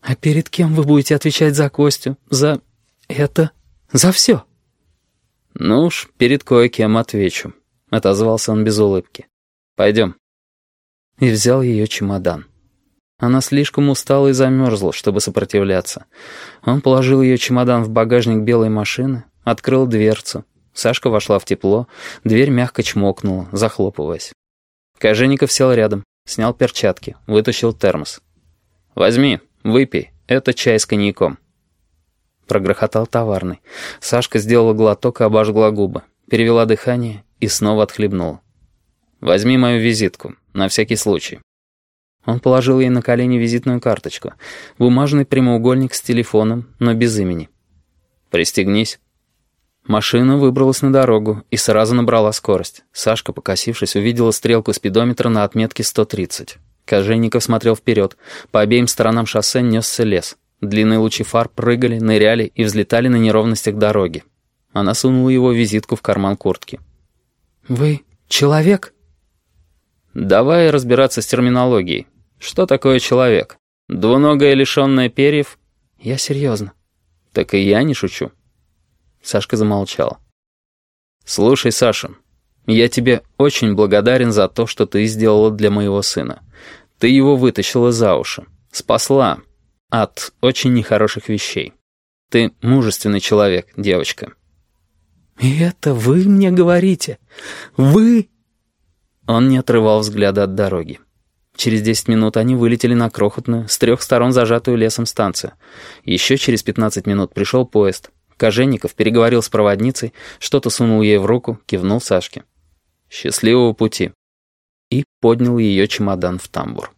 А перед кем вы будете отвечать за Костю? За это? За все? Ну уж, перед кое-кем отвечу, — отозвался он без улыбки. Пойдем. И взял ее чемодан. Она слишком устала и замерзла, чтобы сопротивляться. Он положил ее чемодан в багажник белой машины, открыл дверцу. Сашка вошла в тепло, дверь мягко чмокнула, захлопываясь. Кожевников сел рядом, снял перчатки, вытащил термос. «Возьми, выпей, это чай с коньяком». Прогрохотал товарный. Сашка сделала глоток и обожгла губы, перевела дыхание и снова отхлебнула. «Возьми мою визитку, на всякий случай». Он положил ей на колени визитную карточку, бумажный прямоугольник с телефоном, но без имени. «Пристегнись». Машина выбралась на дорогу и сразу набрала скорость. Сашка, покосившись, увидела стрелку спидометра на отметке 130. Кожевников смотрел вперед. По обеим сторонам шоссе несся лес. Длинные лучи фар прыгали, ныряли и взлетали на неровностях дороги. Она сунула его визитку в карман куртки. «Вы человек?» «Давай разбираться с терминологией. Что такое человек? Двуногое, лишенное перьев?» «Я серьезно». «Так и я не шучу». Сашка замолчал. «Слушай, Саша, я тебе очень благодарен за то, что ты сделала для моего сына. Ты его вытащила за уши, спасла от очень нехороших вещей. Ты мужественный человек, девочка». «И это вы мне говорите? Вы?» Он не отрывал взгляда от дороги. Через 10 минут они вылетели на крохотную, с 3 сторон зажатую лесом станцию. Еще через 15 минут пришел поезд. Кожевников переговорил с проводницей, что-то сунул ей в руку, кивнул Сашке. «Счастливого пути!» И поднял ее чемодан в тамбур.